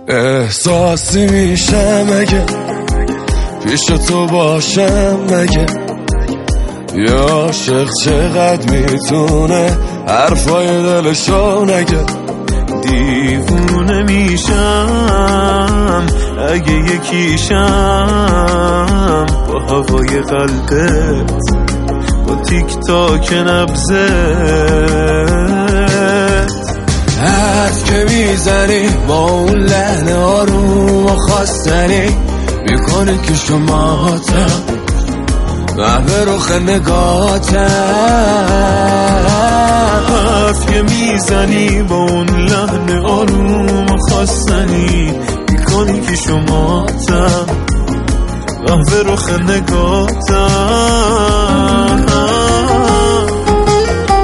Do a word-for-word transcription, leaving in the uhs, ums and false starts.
احساسی میشه مگه پیش تو باشم مگه؟ یه عاشق چقدر میتونه حرفای دلشو نگه؟ دیوونه میشم اگه یکیشم با هوای قلبت، با تیک تاک نبضت. حرف که میزنی با اون لحن آروم و خواستنی میکنه که شماتم محو رخ نگاتم. حرف که میزنی با اون لحن آروم و خواستنی میکنی که شماتم محو رخ نگاتم.